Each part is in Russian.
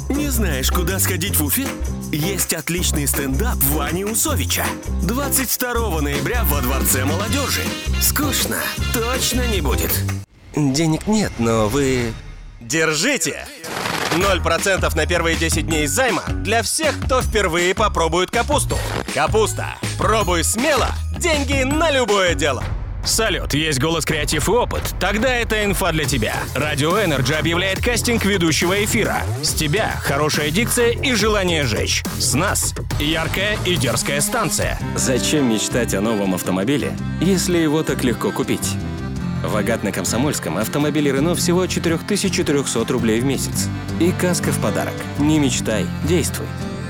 Не знаешь, куда сходить в Уфе? Есть отличный стендап Вани Усовича. 22 ноября во Дворце молодежи. Скучно точно не будет. Денег нет, но вы... Держите! 0% на первые 10 дней займа для всех, кто впервые попробует капусту. Капуста. Пробуй смело. Деньги на любое дело. Салют, есть голос, креатив и опыт? Тогда это инфа для тебя. Радио Энерджи объявляет кастинг ведущего эфира. С тебя хорошая дикция и желание жечь. С нас яркая и дерзкая станция. Зачем мечтать о новом автомобиле, если его так легко купить? В Агат на Комсомольском автомобили Рено всего 4400 рублей в месяц. И каска в подарок. Не мечтай, действуй.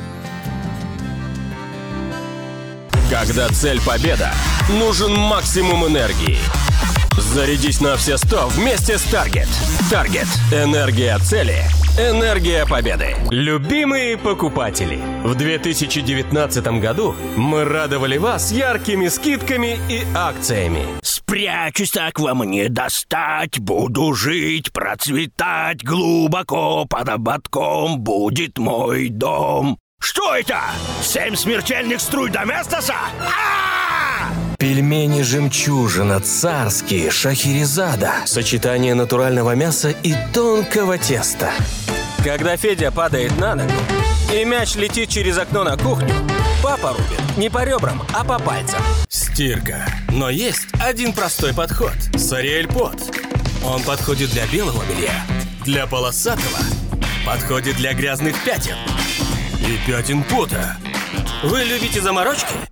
Когда цель победа, нужен максимум энергии. Зарядись на все 100 вместе с Target. Target. Энергия цели. Энергия победы. Любимые покупатели, в 2019 году мы радовали вас яркими скидками и акциями. Спрячусь, так вам не достать. Буду жить, процветать. Глубоко под ободком будет мой дом. Что это? 7 смертельных струй Доместоса? Пельмени «Жемчужина», царские, Шахерезада. Сочетание натурального мяса и тонкого теста. Когда Федя падает на ногу и мяч летит через окно на кухню, папа рубит не по ребрам, а по пальцам. Стирка. Но есть один простой подход. Сариэль Пот. Он подходит для белого белья, для полосатого, подходит для грязных пятен и пятен пота. Вы любите заморочки?